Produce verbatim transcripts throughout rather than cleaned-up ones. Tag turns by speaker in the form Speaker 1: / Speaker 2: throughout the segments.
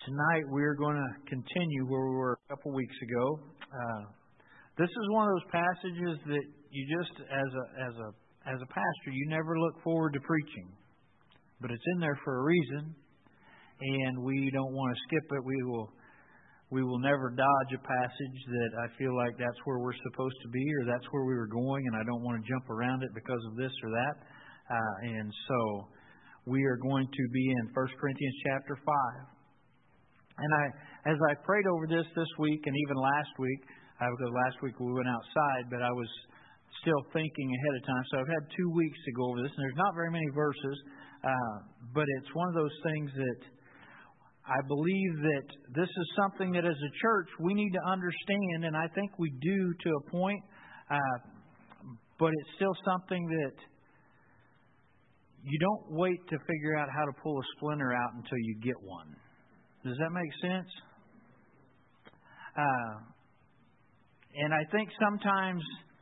Speaker 1: Tonight we're going to continue where we were a couple weeks ago. Uh, this is one of those passages that you just, as a as a as a pastor, you never look forward to preaching, but it's in there for a reason, and we don't want to skip it. We will we will never dodge a passage that I feel like that's where we're supposed to be, or that's where we were going, and I don't want to jump around it because of this or that. Uh, and so we are going to be in First Corinthians chapter five. And I, as I prayed over this this week and even last week, uh, because last week we went outside, but I was still thinking ahead of time. So I've had two weeks to go over this, and there's not very many verses, uh, but it's one of those things that I believe that this is something that as a church we need to understand, and I think we do to a point, uh, but it's still something that you don't wait to figure out how to pull a splinter out until you get one. Does that make sense? Uh, and I think sometimes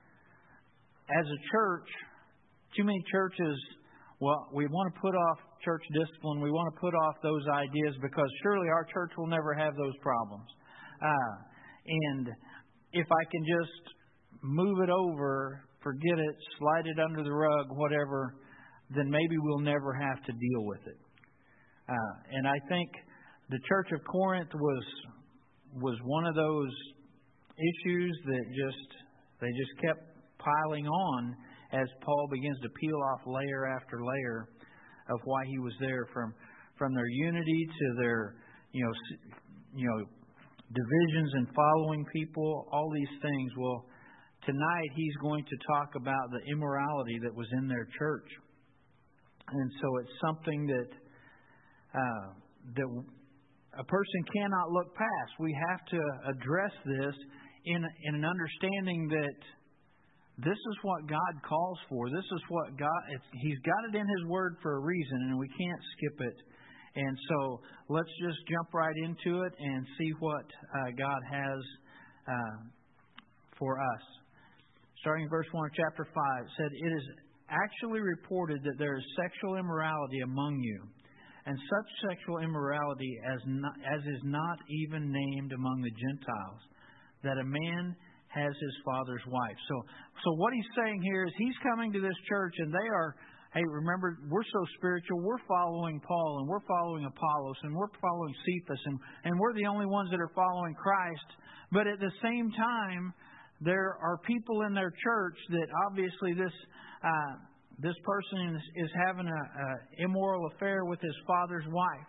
Speaker 1: as a church, too many churches, well, we want to put off church discipline. We want to put off those ideas because surely our church will never have those problems. Uh, and if I can just move it over, forget it, slide it under the rug, whatever, then maybe we'll never have to deal with it. Uh, and I think the Church of Corinth was was one of those issues that just they just kept piling on as Paul begins to peel off layer after layer of why he was there, from from their unity to their you know you know divisions and following people, all these things. Well, tonight he's going to talk about the immorality that was in their church, and so it's something that uh, that. a person cannot look past. We have to address this in, in an understanding that this is what God calls for. This is what God, it's, He's got it in His Word for a reason, and we can't skip it. And so let's just jump right into it and see what uh, God has uh, for us. Starting in verse one of chapter five, it said, "It is actually reported that there is sexual immorality among you, and such sexual immorality as not, as is not even named among the Gentiles, that a man has his father's wife." So, so what he's saying here is he's coming to this church, and they are, hey, remember, we're so spiritual. We're following Paul, and we're following Apollos, and we're following Cephas, and, and we're the only ones that are following Christ. But at the same time, there are people in their church that obviously this... Uh, This person is, is having an immoral affair with his father's wife.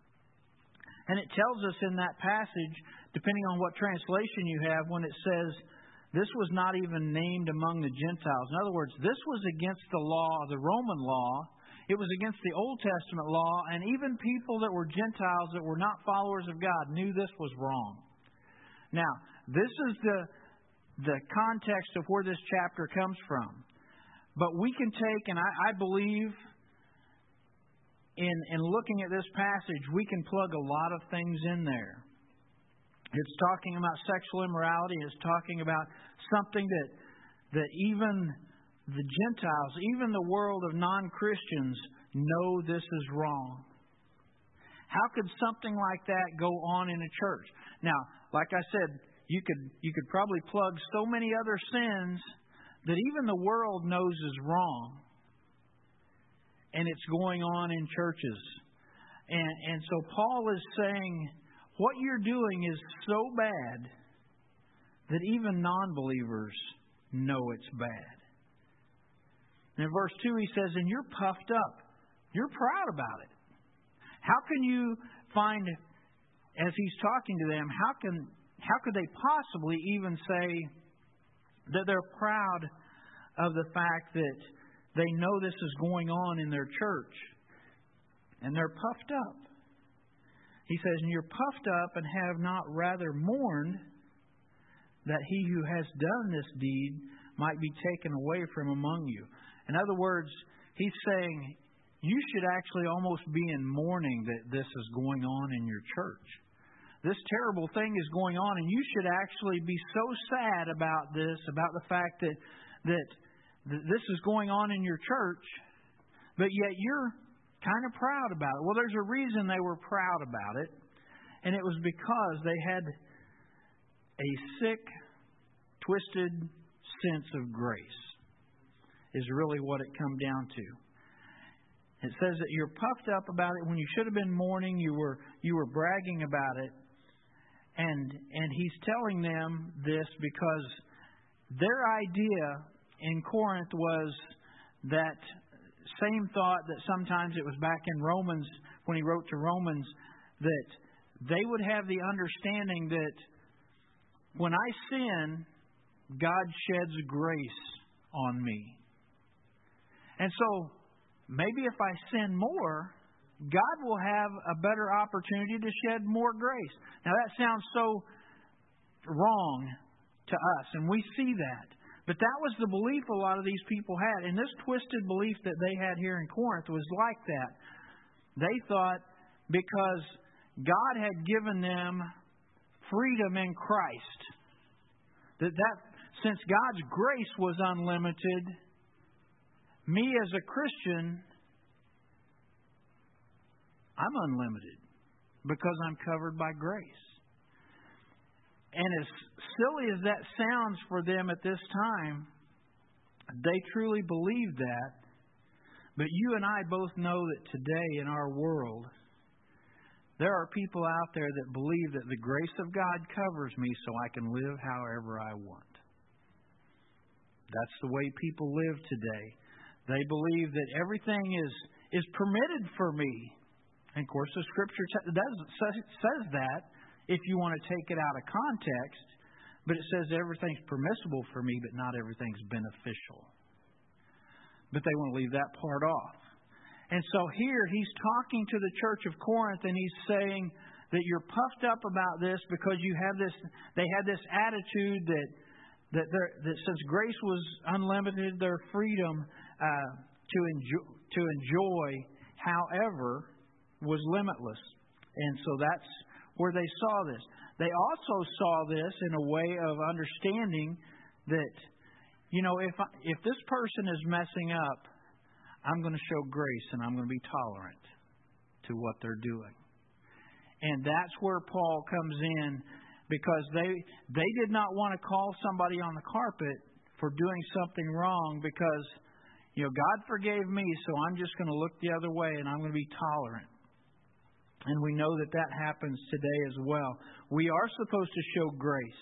Speaker 1: And it tells us in that passage, depending on what translation you have, when it says this was not even named among the Gentiles. In other words, this was against the law, the Roman law. It was against the Old Testament law. And even people that were Gentiles that were not followers of God knew this was wrong. Now, this is the, the context of where this chapter comes from. But we can take, and I, I believe in, in looking at this passage, we can plug a lot of things in there. It's talking about sexual immorality. It's talking about something that that even the Gentiles, even the world of non-Christians, know this is wrong. How could something like that go on in a church? Now, like I said, you could you could probably plug so many other sins that even the world knows is wrong. And it's going on in churches. And, and so Paul is saying, what you're doing is so bad that even non-believers know it's bad. And in verse two he says, and you're puffed up. You're proud about it. How can you find, as he's talking to them, how can how could they possibly even say that they're proud of the fact that they know this is going on in their church, and they're puffed up? He says, and you're puffed up and have not rather mourned that he who has done this deed might be taken away from among you. In other words, he's saying you should actually almost be in mourning that this is going on in your church. This terrible thing is going on, and you should actually be so sad about this, about the fact that that this is going on in your church, but yet you're kind of proud about it. Well, there's a reason they were proud about it. And it was because they had a sick, twisted sense of grace, is really what it comes down to. It says that you're puffed up about it when you should have been mourning. You were you were bragging about it, and and he's telling them this because their idea in Corinth was that same thought that sometimes it was back in Romans when he wrote to Romans, that they would have the understanding that when I sin, God sheds grace on me. And so maybe if I sin more, God will have a better opportunity to shed more grace. Now that sounds so wrong to us, and we see that. But that was the belief a lot of these people had. And this twisted belief that they had here in Corinth was like that. They thought because God had given them freedom in Christ, that, that since God's grace was unlimited, me as a Christian, I'm unlimited because I'm covered by grace. And as silly as that sounds for them at this time, they truly believed that. But you and I both know that today in our world, there are people out there that believe that the grace of God covers me so I can live however I want. That's the way people live today. They believe that everything is, is permitted for me. And of course, the Scripture does, says that if you want to take it out of context. But it says everything's permissible for me, but not everything's beneficial. But they want to leave that part off. And so here he's talking to the church of Corinth, and he's saying that you're puffed up about this because you have this. They had this attitude that that, that since grace was unlimited, their freedom uh, to enjoy to enjoy, however, was limitless. And so that's where they saw this. They also saw this in a way of understanding that, you know, if I, if this person is messing up, I'm going to show grace and I'm going to be tolerant to what they're doing. And that's where Paul comes in, because they they did not want to call somebody on the carpet for doing something wrong because, you know, God forgave me, so I'm just going to look the other way and I'm going to be tolerant. And we know that that happens today as well. We are supposed to show grace.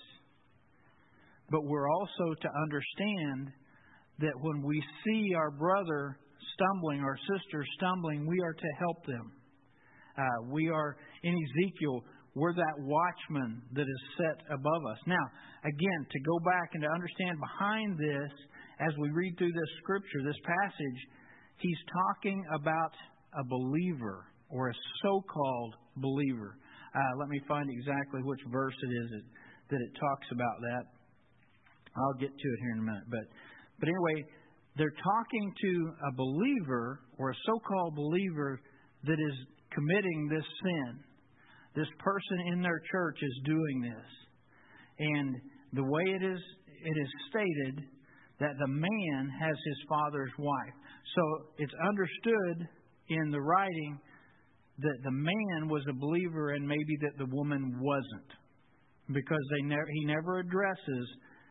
Speaker 1: But we're also to understand that when we see our brother stumbling, our sister stumbling, we are to help them. Uh, we are, in Ezekiel, we're that watchman that is set above us. Now, again, to go back and to understand behind this, as we read through this scripture, this passage, he's talking about a believer, or a so-called believer. Uh, let me find exactly which verse it is that, that it talks about that. I'll get to it here in a minute. But, but anyway, they're talking to a believer, or a so-called believer, that is committing this sin. This person in their church is doing this. And the way it is, it is stated that the man has his father's wife. So it's understood in the writing that the man was a believer and maybe that the woman wasn't, because they never he never addresses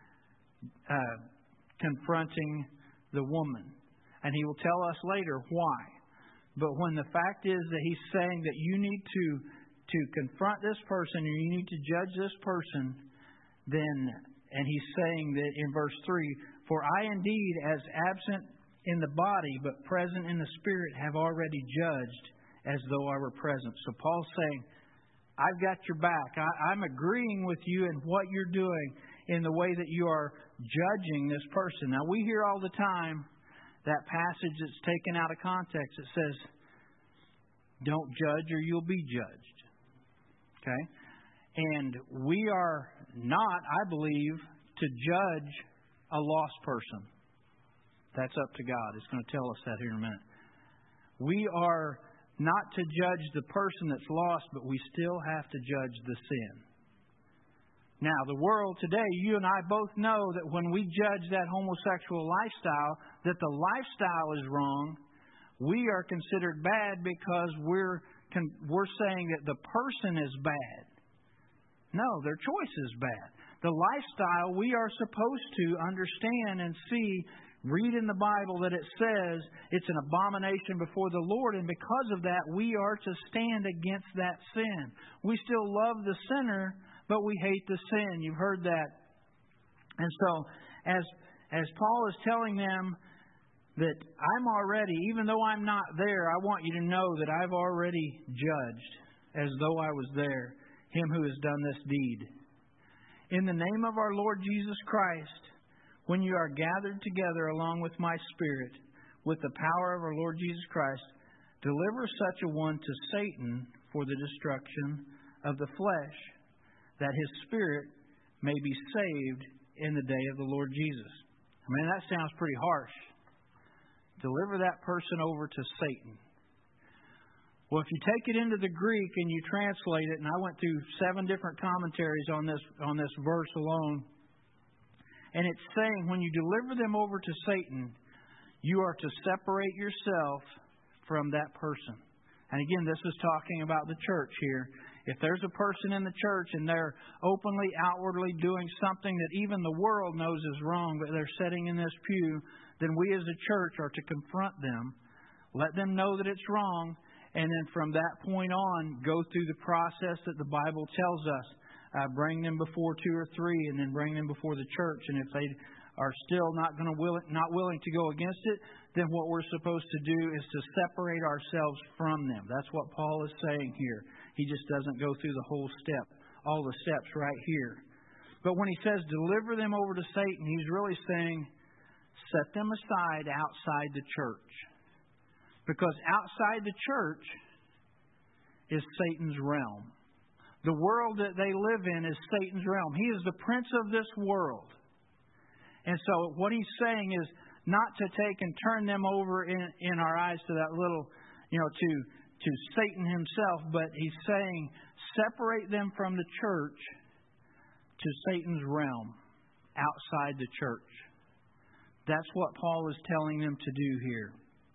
Speaker 1: uh, confronting the woman, and he will tell us later why. But when the fact is that he's saying that you need to to confront this person, or you need to judge this person, then and he's saying that in verse three, for I indeed, as absent in the body but present in the spirit, have already judged as though I were present. So Paul's saying, I've got your back. I, I'm agreeing with you in what you're doing, in the way that you are judging this person. Now, we hear all the time that passage that's taken out of context. It says, don't judge or you'll be judged. Okay? And we are not, I believe, to judge a lost person. That's up to God. It's going to tell us that here in a minute. We are not to judge the person that's lost, but we still have to judge the sin. Now, the world today, you and I both know that when we judge that homosexual lifestyle, that the lifestyle is wrong, we are considered bad because we're we're saying that the person is bad. No, their choice is bad. The lifestyle we are supposed to understand and see, read in the Bible that it says it's an abomination before the Lord, and because of that, we are to stand against that sin. We still love the sinner, but we hate the sin. You've heard that. And so, as as Paul is telling them that I'm already, even though I'm not there, I want you to know that I've already judged, as though I was there, him who has done this deed. In the name of our Lord Jesus Christ, when you are gathered together along with my Spirit, with the power of our Lord Jesus Christ, deliver such a one to Satan for the destruction of the flesh, that his spirit may be saved in the day of the Lord Jesus. I mean, that sounds pretty harsh. Deliver that person over to Satan. Well, if you take it into the Greek and you translate it, and I went through seven different commentaries on this on this verse alone, and it's saying when you deliver them over to Satan, you are to separate yourself from that person. And again, this is talking about the church here. If there's a person in the church and they're openly, outwardly doing something that even the world knows is wrong, but they're sitting in this pew, then we as a church are to confront them, let them know that it's wrong, and then from that point on, go through the process that the Bible tells us. Uh, bring them before two or three, and then bring them before the church. And if they are still not going to will, not willing to go against it, then what we're supposed to do is to separate ourselves from them. That's what Paul is saying here. He just doesn't go through the whole step, all the steps right here. But when he says deliver them over to Satan, he's really saying set them aside outside the church. Because outside the church is Satan's realm. The world that they live in is Satan's realm. He is the prince of this world. And so what he's saying is not to take and turn them over in, in our eyes to that little, you know, to, to Satan himself, but he's saying separate them from the church to Satan's realm, outside the church. That's what Paul is telling them to do here.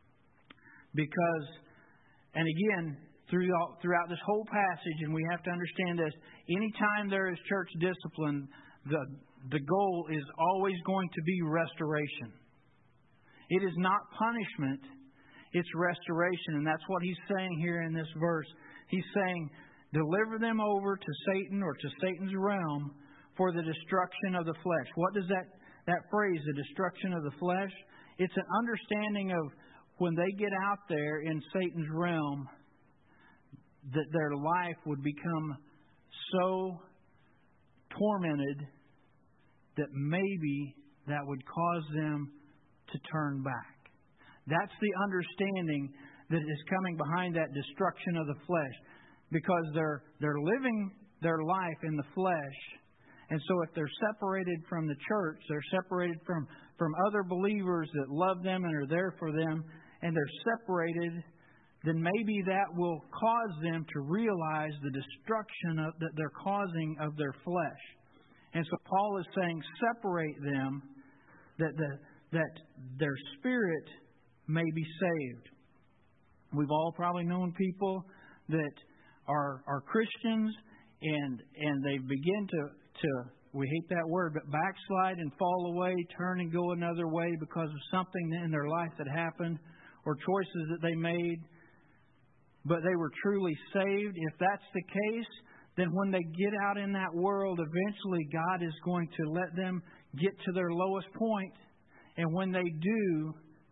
Speaker 1: Because, and again, throughout, throughout this whole passage, and we have to understand this, anytime there is church discipline, the, the goal is always going to be restoration. It is not punishment, it's restoration. And that's what he's saying here in this verse. He's saying, deliver them over to Satan or to Satan's realm for the destruction of the flesh. What does that, that phrase, the destruction of the flesh? It's an understanding of when they get out there in Satan's realm, that their life would become so tormented that maybe that would cause them to turn back. That's the understanding that is coming behind that destruction of the flesh. Because they're they're living their life in the flesh. And so if they're separated from the church, they're separated from, from other believers that love them and are there for them, and they're separated, then maybe that will cause them to realize the destruction of, that they're causing of their flesh. And so Paul is saying, separate them, that the, that their spirit may be saved. We've all probably known people that are are Christians, and and they begin to, to, we hate that word, but backslide and fall away, turn and go another way because of something in their life that happened or choices that they made. But they were truly saved. If that's the case, then when they get out in that world, eventually God is going to let them get to their lowest point. And when they do,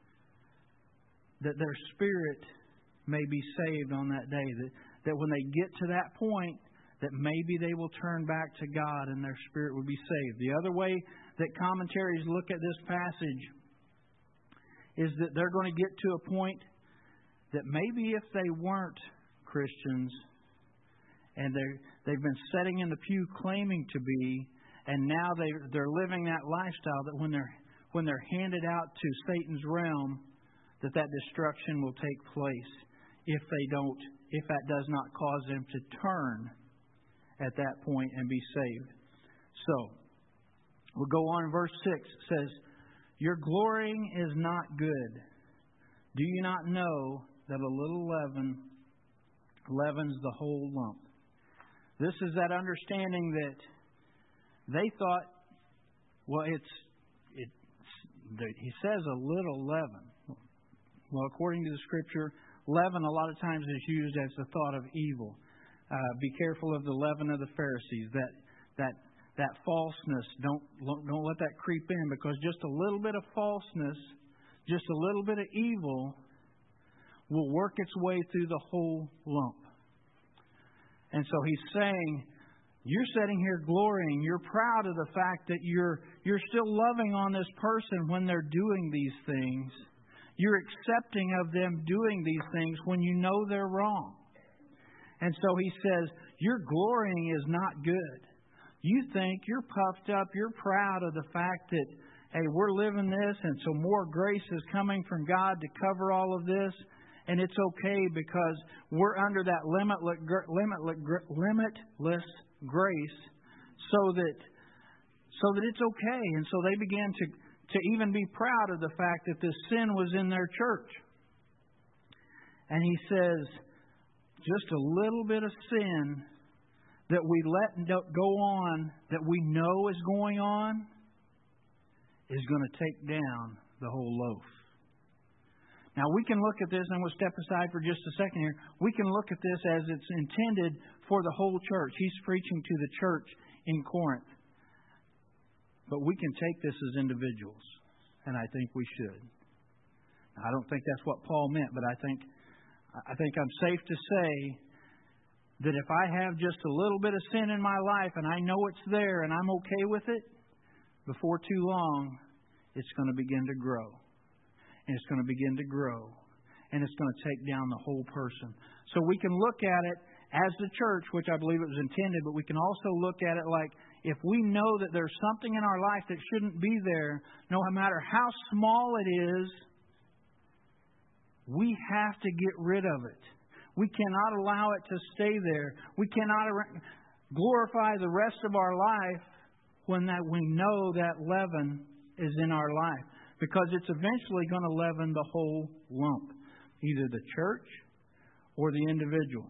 Speaker 1: that their spirit may be saved on that day. That, that when they get to that point, that maybe they will turn back to God and their spirit will be saved. The other way that commentaries look at this passage is that they're going to get to a point that maybe if they weren't Christians and they're, they've been sitting in the pew claiming to be, and now they, they're living that lifestyle, that when they're, when they're handed out to Satan's realm, that that destruction will take place if they don't, if that does not cause them to turn at that point and be saved. So, we'll go on in verse six. It says, your glorying is not good. Do you not know that a little leaven leavens the whole lump. This is that understanding that they thought, well, it's, it, he says a little leaven. Well, according to the Scripture, leaven a lot of times is used as the thought of evil. Uh, be careful of the leaven of the Pharisees. That that that falseness, don't don't let that creep in, because just a little bit of falseness, just a little bit of evil, will work its way through the whole lump. And so he's saying, you're sitting here glorying. You're proud of the fact that you're you're still loving on this person when they're doing these things. You're accepting of them doing these things when you know they're wrong. And so he says, your glorying is not good. You think you're puffed up, you're proud of the fact that, hey, we're living this, and so more grace is coming from God to cover all of this, and it's okay because we're under that limitless, limitless, limitless grace, so that so that it's okay. And so they began to, to even be proud of the fact that this sin was in their church. And he says, just a little bit of sin that we let go on, that we know is going on, is going to take down the whole loaf. Now, we can look at this, and we'll step aside for just a second here. We can look at this as it's intended for the whole church. He's preaching to the church in Corinth. But we can take this as individuals, and I think we should. I don't think that's what Paul meant, but I think I think I'm safe to say that if I have just a little bit of sin in my life and I know it's there and I'm okay with it, before too long, it's going to begin to grow. And it's going to begin to grow. And it's going to take down the whole person. So we can look at it as the church, which I believe it was intended, but we can also look at it like if we know that there's something in our life that shouldn't be there, no matter how small it is, we have to get rid of it. We cannot allow it to stay there. We cannot glorify the rest of our life when that we know that leaven is in our life, because it's eventually going to leaven the whole lump, either the church or the individual.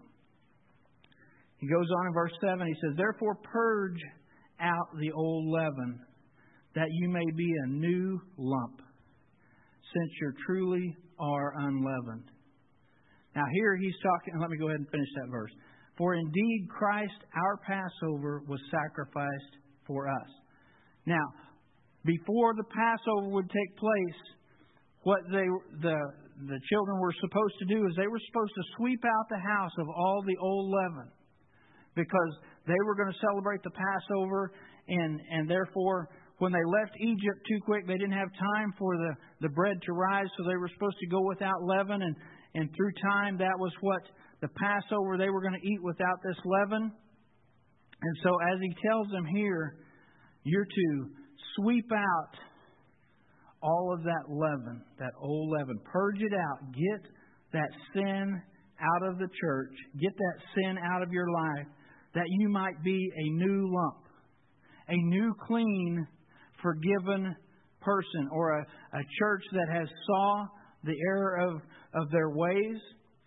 Speaker 1: He goes on in verse seven. He says, therefore purge out the old leaven, that you may be a new lump, since you truly are unleavened. Now here he's talking, let me go ahead and finish that verse. For indeed Christ, our Passover, was sacrificed for us. Now, before the Passover would take place, what they the the children were supposed to do is they were supposed to sweep out the house of all the old leaven, because they were going to celebrate the Passover, and, and therefore when they left Egypt too quick, they didn't have time for the, the bread to rise, so they were supposed to go without leaven, and, and through time that was what the Passover they were going to eat without this leaven. And so as he tells them here, you're to sweep out all of that leaven, that old leaven. Purge it out. Get that sin out of the church. Get that sin out of your life, that you might be a new lump, a new, clean, forgiven person, or a, a church that has saw the error of, of their ways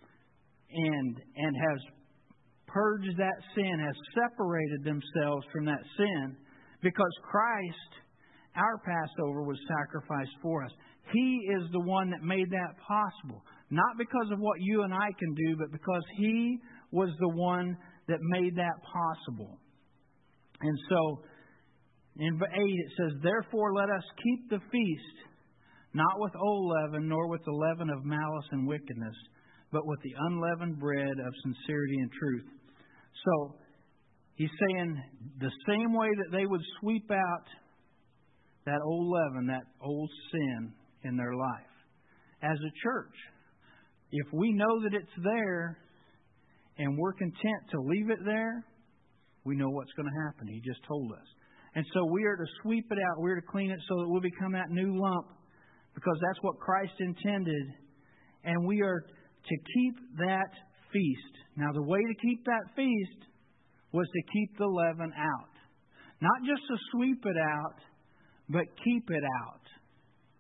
Speaker 1: and, and has purged that sin, has separated themselves from that sin, because Christ, our Passover, was sacrificed for us. He is the one that made that possible. Not because of what you and I can do, but because He was the one that made that possible. And so, in eight it says, therefore let us keep the feast, not with old leaven, nor with the leaven of malice and wickedness, but with the unleavened bread of sincerity and truth. So, he's saying the same way that they would sweep out that old leaven, that old sin in their life. As a church, if we know that it's there and we're content to leave it there, we know what's going to happen. He just told us. And so we are to sweep it out. We're to clean it so that we'll become that new lump, because that's what Christ intended. And we are to keep that feast. Now, the way to keep that feast was to keep the leaven out. Not just to sweep it out, but keep it out.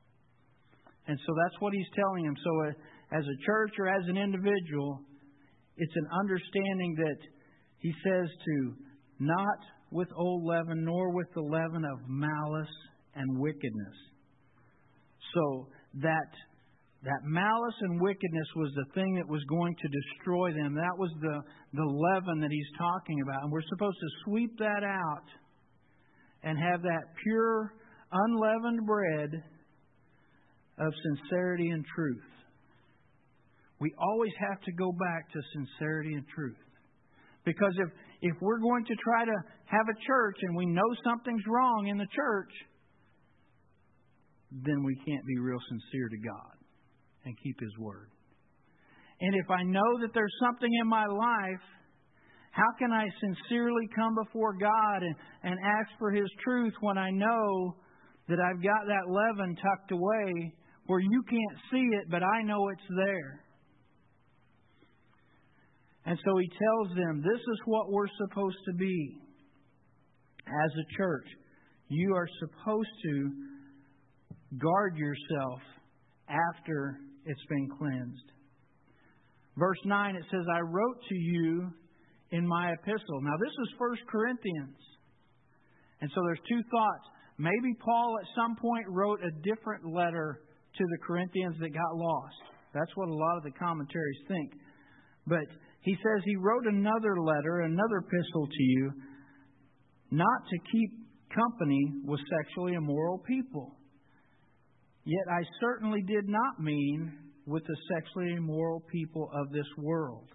Speaker 1: And so that's what he's telling him. So uh, as a church or as an individual, it's an understanding that he says to not with old leaven, nor with the leaven of malice and wickedness. So that that malice and wickedness was the thing that was going to destroy them. That was the, the leaven that he's talking about. And we're supposed to sweep that out and have that pure, unleavened bread of sincerity and truth. We always have to go back to sincerity and truth. Because if, if we're going to try to have a church and we know something's wrong in the church, then we can't be real sincere to God and keep His Word. And if I know that there's something in my life, how can I sincerely come before God and, and ask for His truth when I know that I've got that leaven tucked away where you can't see it, but I know it's there? And so he tells them, this is what we're supposed to be as a church. You are supposed to guard yourself after it's been cleansed. Verse nine, it says, I wrote to you in my epistle. Now this is First Corinthians. And so there's two thoughts. Maybe Paul at some point wrote a different letter to the Corinthians that got lost. That's what a lot of the commentaries think. But he says he wrote another letter, another epistle to you, not to keep company with sexually immoral people. Yet I certainly did not mean with the sexually immoral people of this world,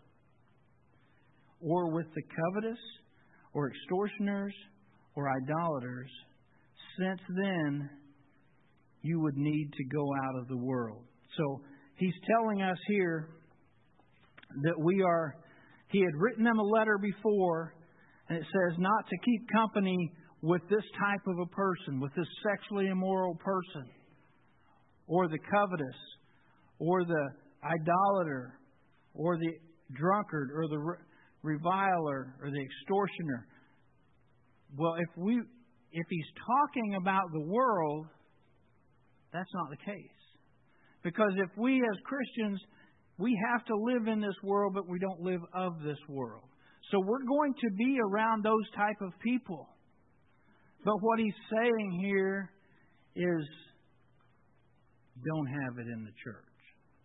Speaker 1: or with the covetous, or extortioners, or idolaters. Since then, you would need to go out of the world. So he's telling us here that we are, he had written them a letter before, and it says not to keep company with this type of a person, with this sexually immoral person, or the covetous, or the idolater, or the drunkard, or the re- reviler, or the extortioner. Well, if we, if he's talking about the world, that's not the case. Because if we as Christians, we have to live in this world, but we don't live of this world. So we're going to be around those type of people. But what he's saying here is, don't have it in the church.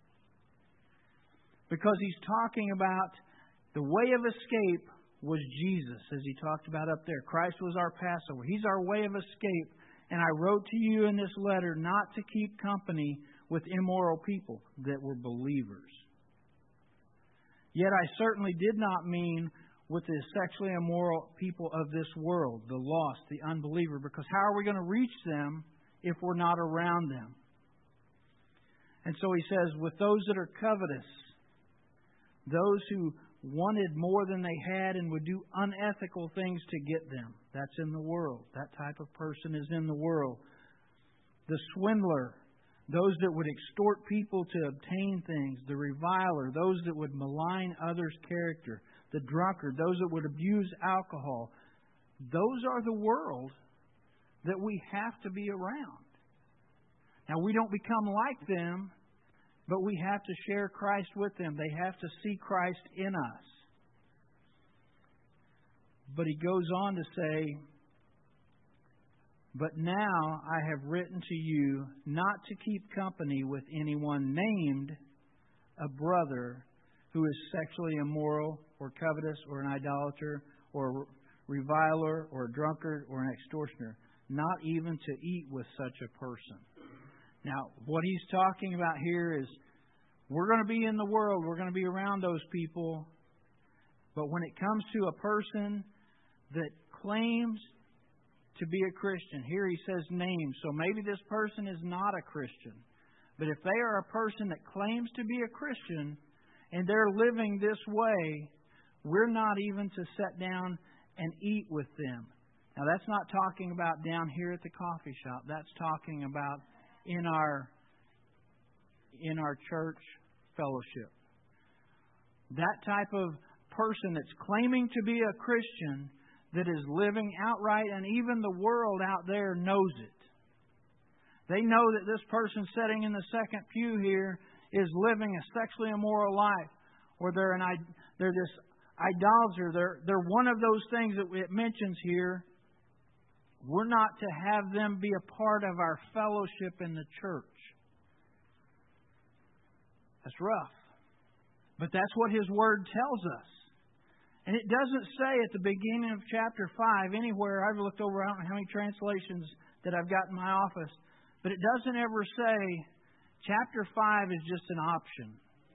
Speaker 1: Because he's talking about the way of escape was Jesus, as he talked about up there. Christ was our Passover. He's our way of escape. And I wrote to you in this letter not to keep company with immoral people that were believers. Yet I certainly did not mean with the sexually immoral people of this world, the lost, the unbeliever, because how are we going to reach them if we're not around them? And so he says, with those that are covetous, those who wanted more than they had and would do unethical things to get them. That's in the world. That type of person is in the world. The swindler, those that would extort people to obtain things. The reviler, those that would malign others' character. The drunkard, those that would abuse alcohol. Those are the world that we have to be around. Now, we don't become like them, but we have to share Christ with them. They have to see Christ in us. But he goes on to say, but now I have written to you not to keep company with anyone named a brother who is sexually immoral or covetous or an idolater or a reviler or a drunkard or an extortioner, not even to eat with such a person. Now, what he's talking about here is we're going to be in the world, we're going to be around those people, but when it comes to a person that claims to be a Christian, here he says names, so maybe this person is not a Christian, but if they are a person that claims to be a Christian and they're living this way, we're not even to sit down and eat with them. Now, that's not talking about down here at the coffee shop. That's talking about in our in our church fellowship. That type of person that's claiming to be a Christian that is living outright, and even the world out there knows it. They know that this person sitting in the second pew here is living a sexually immoral life, or they're an they're this idolater. They're, they're one of those things that it mentions here. We're not to have them be a part of our fellowship in the church. That's rough. But that's what His Word tells us. And it doesn't say at the beginning of chapter five anywhere. I've looked over, I don't know how many translations that I've got in my office. But it doesn't ever say chapter five is just an option.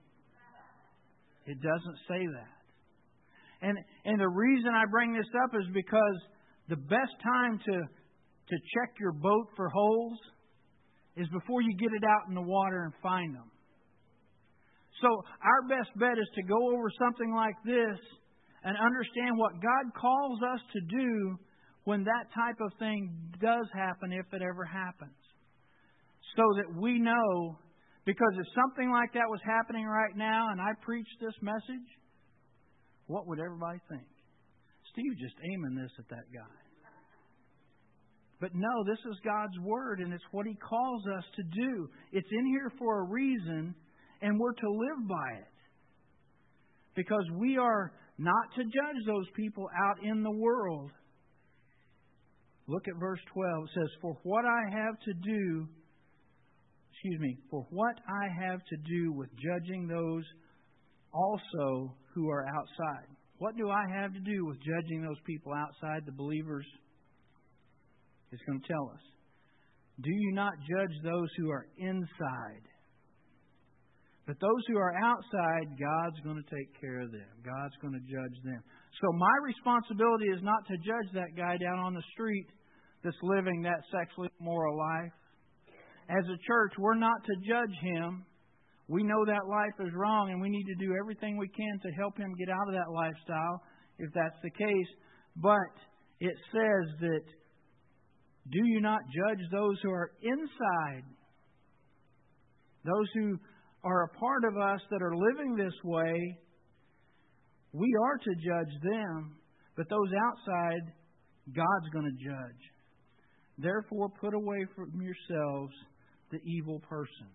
Speaker 1: It doesn't say that. And and the reason I bring this up is because the best time to to check your boat for holes is before you get it out in the water and find them. So our best bet is to go over something like this and understand what God calls us to do when that type of thing does happen, if it ever happens. So that we know, because if something like that was happening right now and I preached this message, what would everybody think? Steve just aiming this at that guy. But no, this is God's Word, and it's what He calls us to do. It's in here for a reason, and we're to live by it. Because we are not to judge those people out in the world. Look at verse twelve. It says, For what I have to do, excuse me, for what I have to do with judging those also who are outside. What do I have to do with judging those people outside, the believers? It's going to tell us. Do you not judge those who are inside? But those who are outside, God's going to take care of them. God's going to judge them. So my responsibility is not to judge that guy down on the street that's living that sexually immoral life. As a church, we're not to judge him. We know that life is wrong, and we need to do everything we can to help him get out of that lifestyle, if that's the case. But it says that, do you not judge those who are inside? Those who are a part of us that are living this way, we are to judge them. But those outside, God's going to judge. Therefore, put away from yourselves the evil person.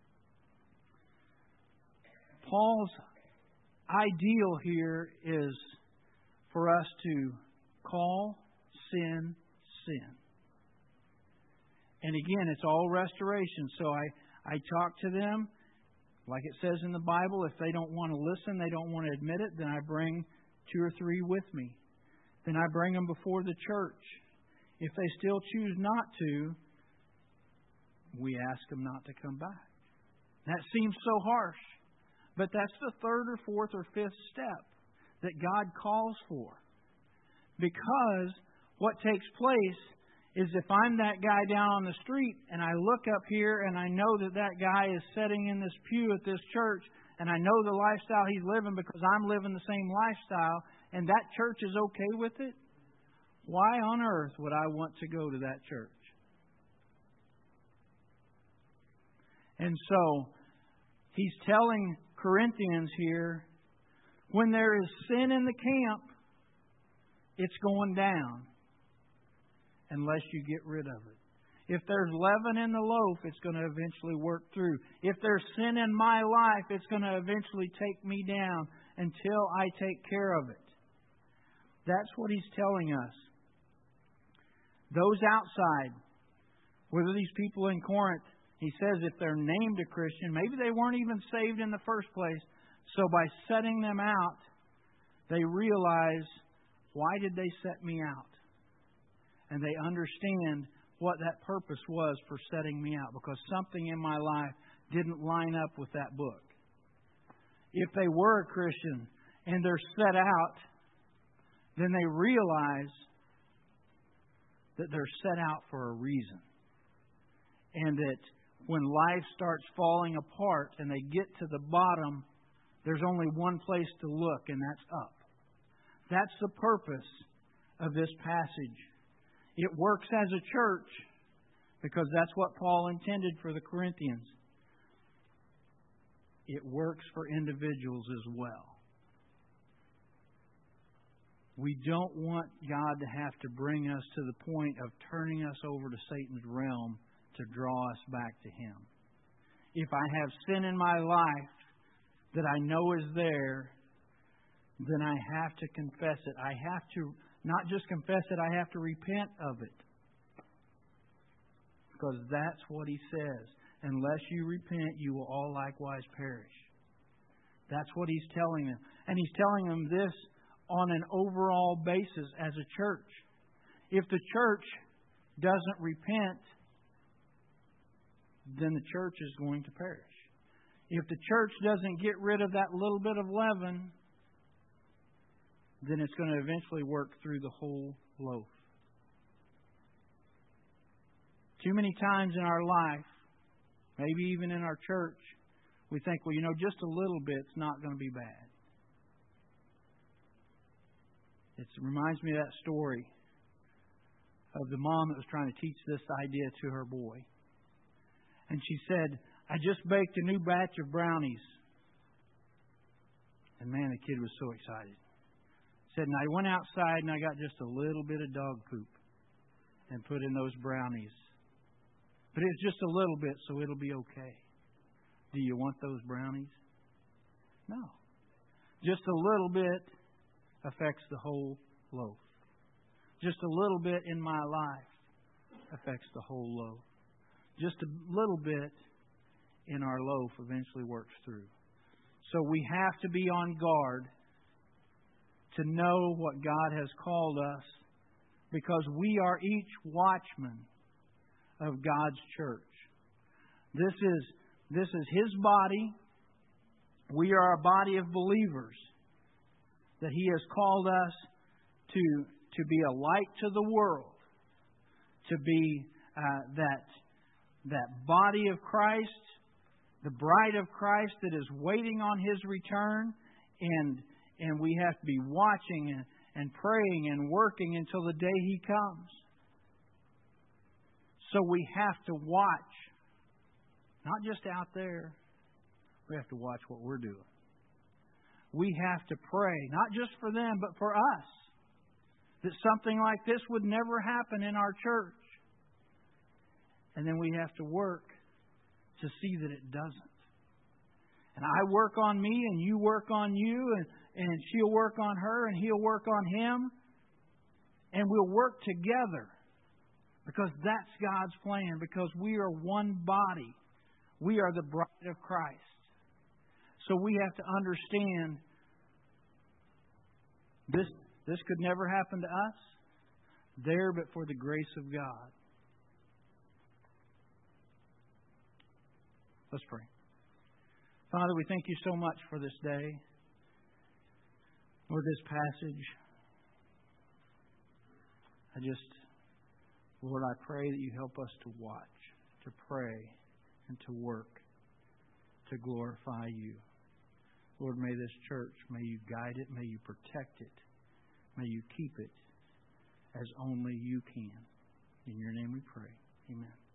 Speaker 1: Paul's ideal here is for us to call sin, sin. And again, it's all restoration. So I, I talk to them, like it says in the Bible, if they don't want to listen, they don't want to admit it, then I bring two or three with me. Then I bring them before the church. If they still choose not to, we ask them not to come back. That seems so harsh. But that's the third or fourth or fifth step that God calls for. Because what takes place is if I'm that guy down on the street and I look up here and I know that that guy is sitting in this pew at this church and I know the lifestyle he's living because I'm living the same lifestyle and that church is okay with it, why on earth would I want to go to that church? And so, he's telling Corinthians here, when there is sin in the camp, it's going down unless you get rid of it. If there's leaven in the loaf, it's going to eventually work through. If there's sin in my life, it's going to eventually take me down until I take care of it. That's what he's telling us. Those outside, whether these people in Corinth, he says if they're named a Christian, maybe they weren't even saved in the first place. So by setting them out, they realize, why did they set me out? And they understand what that purpose was for setting me out, because something in my life didn't line up with that book. If they were a Christian and they're set out, then they realize that they're set out for a reason. And that when life starts falling apart and they get to the bottom, there's only one place to look, and that's up. That's the purpose of this passage. It works as a church because that's what Paul intended for the Corinthians. It works for individuals as well. We don't want God to have to bring us to the point of turning us over to Satan's realm to draw us back to Him. If I have sin in my life that I know is there, then I have to confess it. I have to not just confess it, I have to repent of it. Because that's what He says. Unless you repent, you will all likewise perish. That's what He's telling them. And He's telling them this on an overall basis as a church. If the church doesn't repent, then the church is going to perish. If the church doesn't get rid of that little bit of leaven, then it's going to eventually work through the whole loaf. Too many times in our life, maybe even in our church, we think, well, you know, just a little bit's not going to be bad. It reminds me of that story of the mom that was trying to teach this idea to her boy. And she said, I just baked a new batch of brownies. And man, the kid was so excited. Said, and I went outside and I got just a little bit of dog poop and put in those brownies. But it's just a little bit, so it'll be okay. Do you want those brownies? No. Just a little bit affects the whole loaf. Just a little bit in my life affects the whole loaf. Just a little bit in our loaf eventually works through. So we have to be on guard to know what God has called us, because we are each watchman of God's church. This is, this is His body. We are a body of believers that He has called us to, to be a light to the world, to be uh, that, that body of Christ, the bride of Christ that is waiting on His return, and, and we have to be watching and, and praying and working until the day He comes. So we have to watch, not just out there. We have to watch what we're doing. We have to pray, not just for them, but for us, that something like this would never happen in our church. And then we have to work to see that it doesn't. And I work on me, and you work on you, and, and she'll work on her, and he'll work on him. And we'll work together, because that's God's plan, because we are one body. We are the bride of Christ. So we have to understand this, this could never happen to us there, but for the grace of God. Let's pray. Father, we thank You so much for this day, for this passage. I just, Lord, I pray that You help us to watch, to pray, and to work, to glorify You. Lord, may this church, may You guide it, may You protect it, may You keep it as only You can. In Your name we pray. Amen.